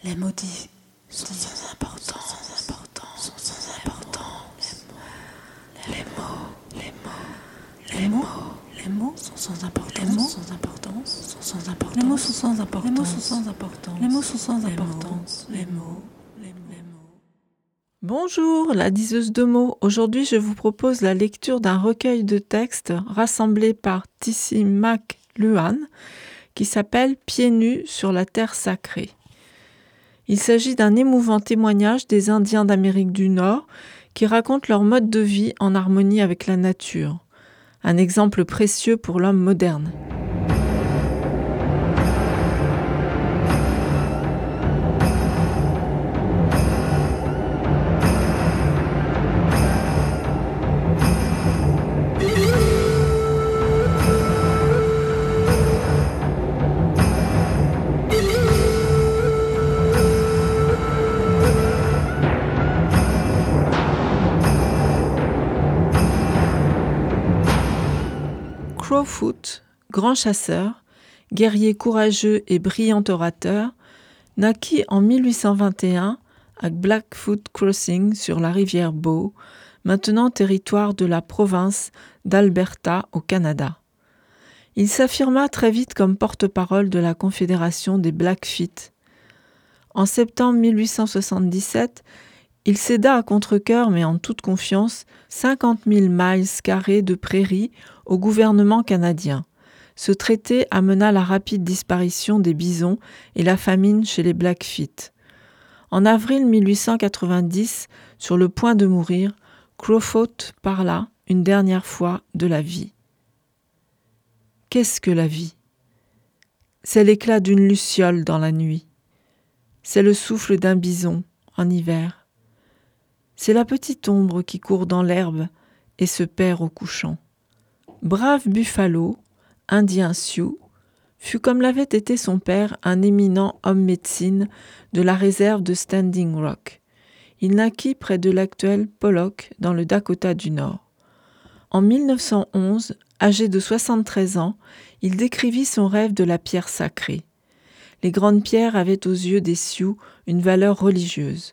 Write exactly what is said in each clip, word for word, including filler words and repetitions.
Les maudits sont sans importance, sans importance, sans importance. Les mots, les mots, les mots, les mots sont sans importance, les mots sans importance, sont sans importance. Les mots sont sans importance, les mots sont sans importance. Les mots sont sans importance, les mots, les mots. Bonjour, la diseuse de mots. Aujourd'hui, je vous propose la lecture d'un recueil de textes rassemblé par Tissi McLuhan qui s'appelle « Pieds nus sur la terre sacrée ». Il s'agit d'un émouvant témoignage des Indiens d'Amérique du Nord qui racontent leur mode de vie en harmonie avec la nature. Un exemple précieux pour l'homme moderne. Crowfoot, grand chasseur, guerrier courageux et brillant orateur, naquit en mille huit cent vingt et un à Blackfoot Crossing sur la rivière Bow, maintenant territoire de la province d'Alberta au Canada. Il s'affirma très vite comme porte-parole de la Confédération des Blackfeet. En septembre mille huit cent soixante-dix-sept, il céda à contre-cœur, mais en toute confiance, cinquante mille miles carrés de prairies au gouvernement canadien. Ce traité amena la rapide disparition des bisons et la famine chez les Blackfeet. En avril mille huit cent quatre-vingt-dix, sur le point de mourir, Crowfoot parla une dernière fois de la vie. Qu'est-ce que la vie ? C'est l'éclat d'une luciole dans la nuit. C'est le souffle d'un bison en hiver. C'est la petite ombre qui court dans l'herbe et se perd au couchant. Brave Buffalo, indien Sioux, fut comme l'avait été son père un éminent homme médecine de la réserve de Standing Rock. Il naquit près de l'actuel Pollock dans le Dakota du Nord. En mille neuf cent onze, âgé de soixante-treize ans, il décrivit son rêve de la pierre sacrée. Les grandes pierres avaient aux yeux des Sioux une valeur religieuse.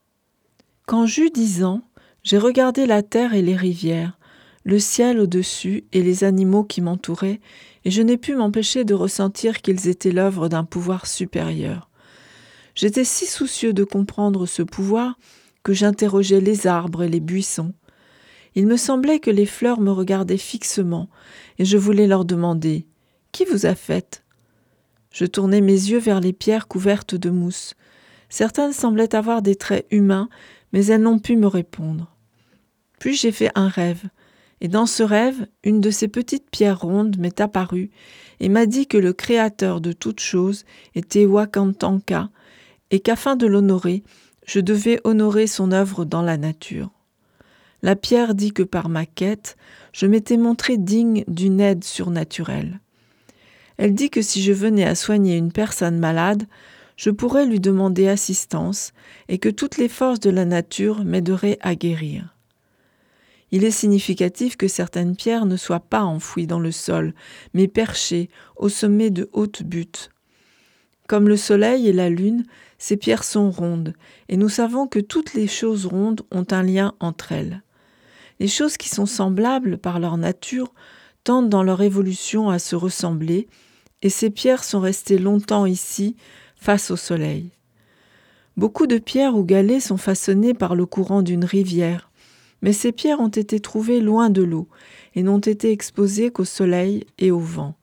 Quand j'eus dix ans, j'ai regardé la terre et les rivières, le ciel au-dessus et les animaux qui m'entouraient, et je n'ai pu m'empêcher de ressentir qu'ils étaient l'œuvre d'un pouvoir supérieur. J'étais si soucieux de comprendre ce pouvoir que j'interrogeais les arbres et les buissons. Il me semblait que les fleurs me regardaient fixement, et je voulais leur demander « Qui vous a fait ?» Je tournai mes yeux vers les pierres couvertes de mousse. Certaines semblaient avoir des traits humains, mais elles n'ont pu me répondre. Puis j'ai fait un rêve, et dans ce rêve, une de ces petites pierres rondes m'est apparue et m'a dit que le créateur de toutes choses était Wakantanka, et qu'afin de l'honorer, je devais honorer son œuvre dans la nature. La pierre dit que par ma quête, je m'étais montré digne d'une aide surnaturelle. Elle dit que si je venais à soigner une personne malade, je pourrais lui demander assistance et que toutes les forces de la nature m'aideraient à guérir. Il est significatif que certaines pierres ne soient pas enfouies dans le sol, mais perchées au sommet de hautes buttes. Comme le soleil et la lune, ces pierres sont rondes, et nous savons que toutes les choses rondes ont un lien entre elles. Les choses qui sont semblables par leur nature tendent dans leur évolution à se ressembler, et ces pierres sont restées longtemps ici, face au soleil. Beaucoup de pierres ou galets sont façonnés par le courant d'une rivière, mais ces pierres ont été trouvées loin de l'eau et n'ont été exposées qu'au soleil et au vent.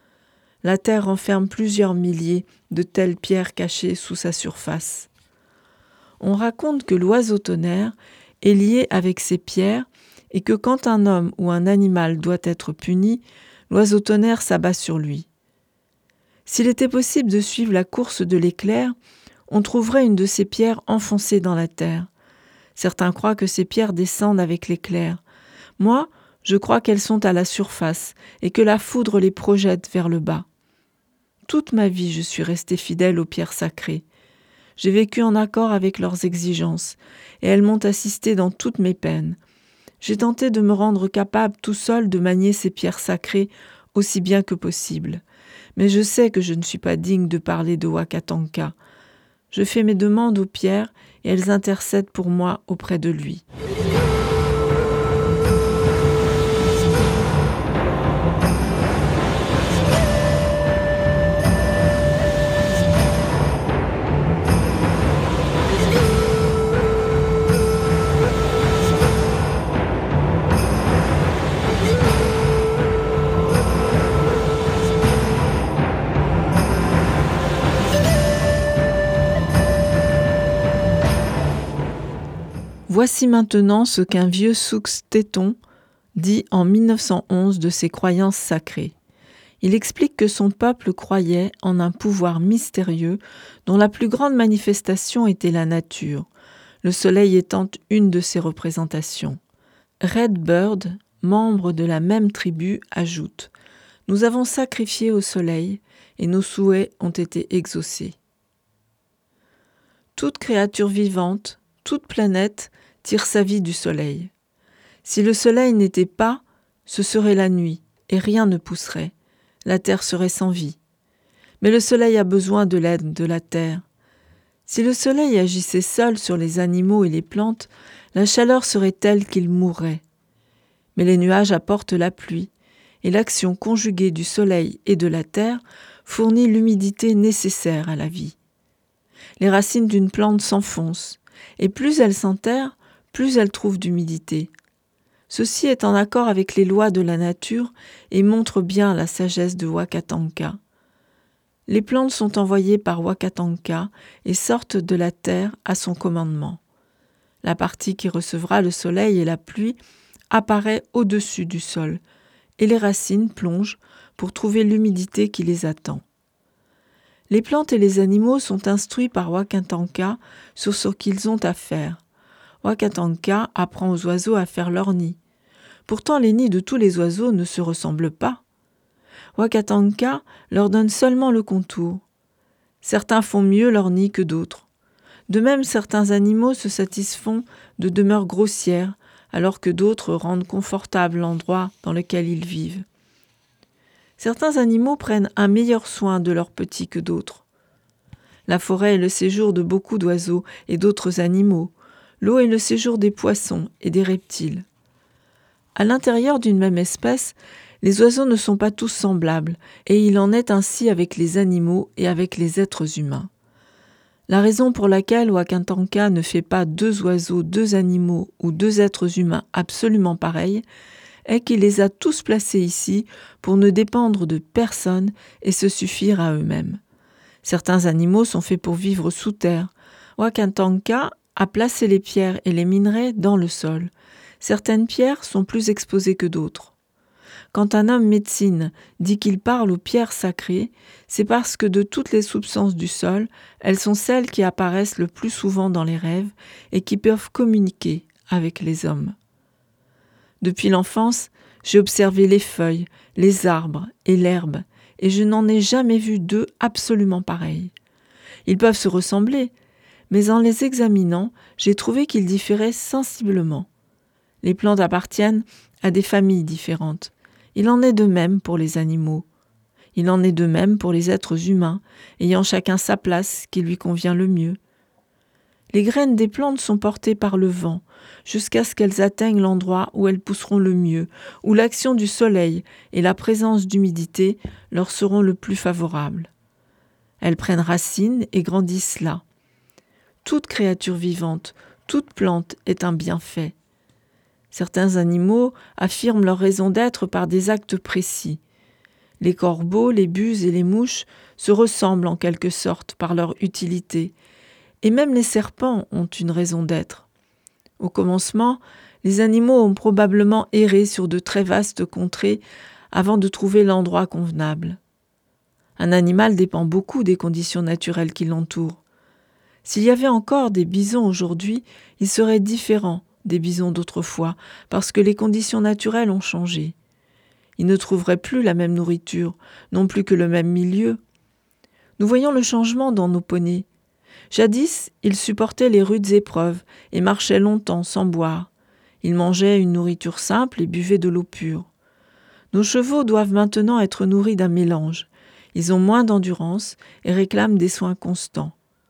La terre renferme plusieurs milliers de telles pierres cachées sous sa surface. On raconte que l'oiseau tonnerre est lié avec ces pierres et que quand un homme ou un animal doit être puni, l'oiseau tonnerre s'abat sur lui. S'il était possible de suivre la course de l'éclair, on trouverait une de ces pierres enfoncée dans la terre. Certains croient que ces pierres descendent avec l'éclair. Moi, je crois qu'elles sont à la surface et que la foudre les projette vers le bas. Toute ma vie, je suis resté fidèle aux pierres sacrées. J'ai vécu en accord avec leurs exigences et elles m'ont assisté dans toutes mes peines. J'ai tenté de me rendre capable tout seul de manier ces pierres sacrées aussi bien que possible. Mais je sais que je ne suis pas digne de parler de Wakantanka. Je fais mes demandes aux pierres et elles intercèdent pour moi auprès de lui. Voici maintenant ce qu'un vieux Soux Téton dit en mille neuf cent onze de ses croyances sacrées. Il explique que son peuple croyait en un pouvoir mystérieux dont la plus grande manifestation était la nature, le soleil étant une de ses représentations. Redbird, membre de la même tribu, ajoute « Nous avons sacrifié au soleil et nos souhaits ont été exaucés. » Toute créature vivante, toute planète tire sa vie du soleil. Si le soleil n'était pas, ce serait la nuit, et rien ne pousserait. La terre serait sans vie. Mais le soleil a besoin de l'aide de la terre. Si le soleil agissait seul sur les animaux et les plantes, la chaleur serait telle qu'ils mourraient. Mais les nuages apportent la pluie, et l'action conjuguée du soleil et de la terre fournit l'humidité nécessaire à la vie. Les racines d'une plante s'enfoncent, et plus elle s'enterre, plus elle trouve d'humidité. Ceci est en accord avec les lois de la nature et montre bien la sagesse de Wakatanka. Les plantes sont envoyées par Wakatanka et sortent de la terre à son commandement. La partie qui recevra le soleil et la pluie apparaît au-dessus du sol, et les racines plongent pour trouver l'humidité qui les attend. Les plantes et les animaux sont instruits par Wakatanka sur ce qu'ils ont à faire. Wakatanka apprend aux oiseaux à faire leur nid. Pourtant, les nids de tous les oiseaux ne se ressemblent pas. Wakatanka leur donne seulement le contour. Certains font mieux leur nid que d'autres. De même, certains animaux se satisfont de demeures grossières, alors que d'autres rendent confortable l'endroit dans lequel ils vivent. Certains animaux prennent un meilleur soin de leurs petits que d'autres. La forêt est le séjour de beaucoup d'oiseaux et d'autres animaux. L'eau est le séjour des poissons et des reptiles. À l'intérieur d'une même espèce, les oiseaux ne sont pas tous semblables, et il en est ainsi avec les animaux et avec les êtres humains. La raison pour laquelle Wakatanka ne fait pas deux oiseaux, deux animaux ou deux êtres humains absolument pareils est qu'il les a tous placés ici pour ne dépendre de personne et se suffire à eux-mêmes. Certains animaux sont faits pour vivre sous terre. Wakatanka a placé les pierres et les minerais dans le sol. Certaines pierres sont plus exposées que d'autres. Quand un homme médecine dit qu'il parle aux pierres sacrées, c'est parce que de toutes les substances du sol, elles sont celles qui apparaissent le plus souvent dans les rêves et qui peuvent communiquer avec les hommes. Depuis l'enfance, j'ai observé les feuilles, les arbres et l'herbe, et je n'en ai jamais vu deux absolument pareils. Ils peuvent se ressembler, mais en les examinant, j'ai trouvé qu'ils différaient sensiblement. Les plantes appartiennent à des familles différentes. Il en est de même pour les animaux. Il en est de même pour les êtres humains, ayant chacun sa place qui lui convient le mieux. Les graines des plantes sont portées par le vent, jusqu'à ce qu'elles atteignent l'endroit où elles pousseront le mieux, où l'action du soleil et la présence d'humidité leur seront le plus favorables. Elles prennent racine et grandissent là. Toute créature vivante, toute plante est un bienfait. Certains animaux affirment leur raison d'être par des actes précis. Les corbeaux, les buses et les mouches se ressemblent en quelque sorte par leur utilité, et même les serpents ont une raison d'être. Au commencement, les animaux ont probablement erré sur de très vastes contrées avant de trouver l'endroit convenable. Un animal dépend beaucoup des conditions naturelles qui l'entourent. S'il y avait encore des bisons aujourd'hui, ils seraient différents des bisons d'autrefois, parce que les conditions naturelles ont changé. Ils ne trouveraient plus la même nourriture, non plus que le même milieu. Nous voyons le changement dans nos poneys. Jadis, ils supportaient les rudes épreuves et marchaient longtemps sans boire. Ils mangeaient une nourriture simple et buvaient de l'eau pure. Nos chevaux doivent maintenant être nourris d'un mélange. Ils ont moins d'endurance et réclament des soins constants.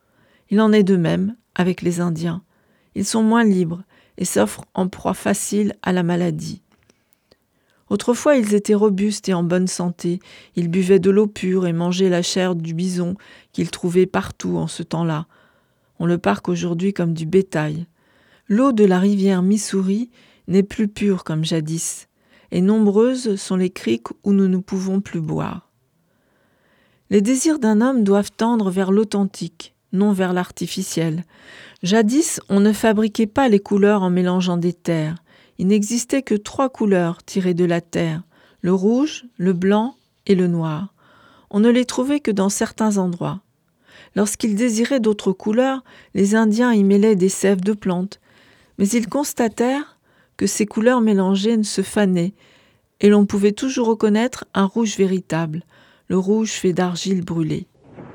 Il en est de même avec les Indiens. Ils sont moins libres et s'offrent en proie facile à la maladie. Autrefois, ils étaient robustes et en bonne santé. Ils buvaient de l'eau pure et mangeaient la chair du bison qu'ils trouvaient partout en ce temps-là. On le parque aujourd'hui comme du bétail. L'eau de la rivière Missouri n'est plus pure comme jadis, et nombreuses sont les criques où nous ne pouvons plus boire. Les désirs d'un homme doivent tendre vers l'authentique, non vers l'artificiel. Jadis, on ne fabriquait pas les couleurs en mélangeant des terres. Il n'existait que trois couleurs tirées de la terre, le rouge, le blanc et le noir. On ne les trouvait que dans certains endroits. Lorsqu'ils désiraient d'autres couleurs, les Indiens y mêlaient des sèves de plantes, mais ils constatèrent que ces couleurs mélangées ne se fanaient, et l'on pouvait toujours reconnaître un rouge véritable, le rouge fait d'argile brûlée.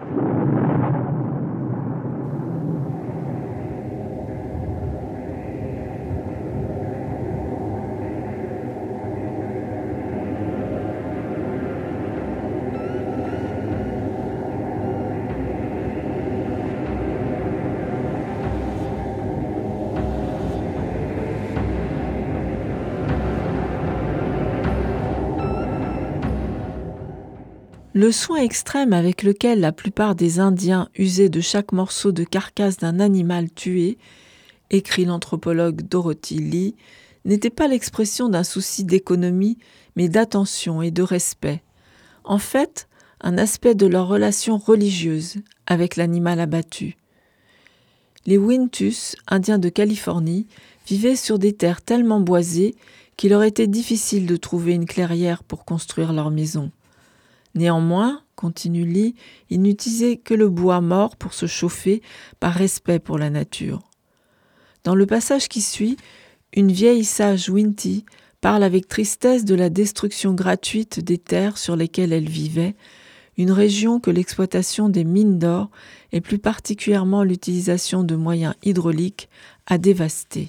Le soin extrême avec lequel la plupart des Indiens usaient de chaque morceau de carcasse d'un animal tué, écrit l'anthropologue Dorothy Lee, n'était pas l'expression d'un souci d'économie, mais d'attention et de respect. En fait, un aspect de leur relation religieuse avec l'animal abattu. Les Wintus, Indiens de Californie, vivaient sur des terres tellement boisées qu'il leur était difficile de trouver une clairière pour construire leur maison. Néanmoins, continue Lee, ils n'utilisaient que le bois mort pour se chauffer par respect pour la nature. Dans le passage qui suit, une vieille sage Winti parle avec tristesse de la destruction gratuite des terres sur lesquelles elle vivait, une région que l'exploitation des mines d'or, et plus particulièrement l'utilisation de moyens hydrauliques, a dévastée.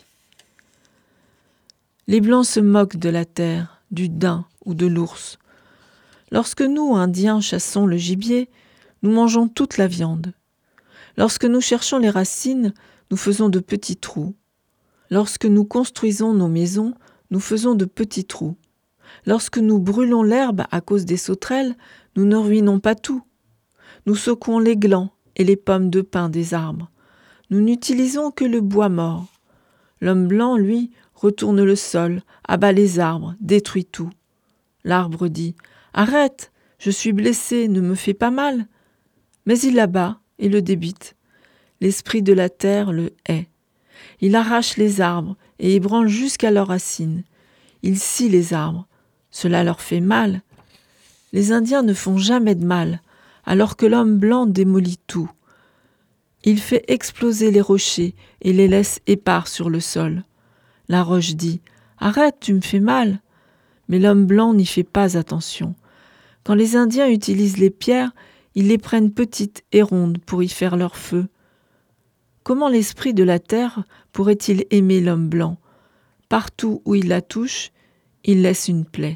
Les Blancs se moquent de la terre, du daim ou de l'ours. Lorsque nous, Indiens, chassons le gibier, nous mangeons toute la viande. Lorsque nous cherchons les racines, nous faisons de petits trous. Lorsque nous construisons nos maisons, nous faisons de petits trous. Lorsque nous brûlons l'herbe à cause des sauterelles, nous ne ruinons pas tout. Nous secouons les glands et les pommes de pin des arbres. Nous n'utilisons que le bois mort. L'homme blanc, lui, retourne le sol, abat les arbres, détruit tout. L'arbre dit « Arrête, je suis blessé, ne me fais pas mal !» Mais il l'abat et le débite. L'esprit de la terre le hait. Il arrache les arbres et ébranle jusqu'à leurs racines. Il scie les arbres. Cela leur fait mal. Les Indiens ne font jamais de mal, alors que l'homme blanc démolit tout. Il fait exploser les rochers et les laisse épars sur le sol. La roche dit « Arrête, tu me fais mal !» Mais l'homme blanc n'y fait pas attention. Quand les Indiens utilisent les pierres, ils les prennent petites et rondes pour y faire leur feu. Comment l'esprit de la terre pourrait-il aimer l'homme blanc ? Partout où il la touche, il laisse une plaie.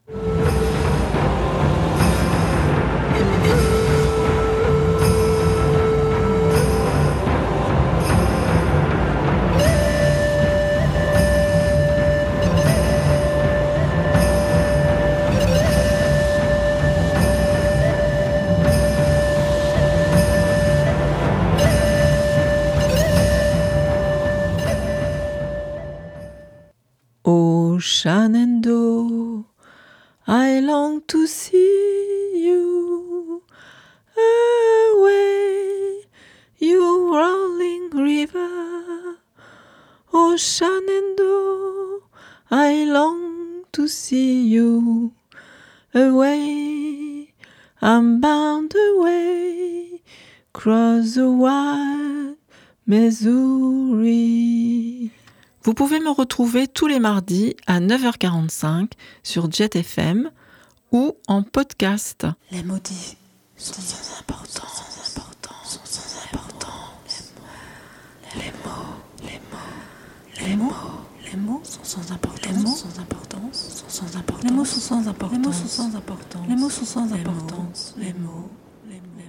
Oh, Shenandoah, I long to see you away, you rolling river. Oh, Shenandoah, I long to see you away. I'm bound away, cross the wide Missouri. Vous pouvez me retrouver tous les mardis à neuf heures quarante-cinq sur Jet F M ou en podcast. Les maudits sont sans importance, sans importance, sont sans importance. Les mots, les mots, les mots, les mots sont sans importance. Les mots sans importance, sont sans importance. Les mots sont sans importance. Les mots sont sans importance. Les mots sont sans importance. Les mots, les mots.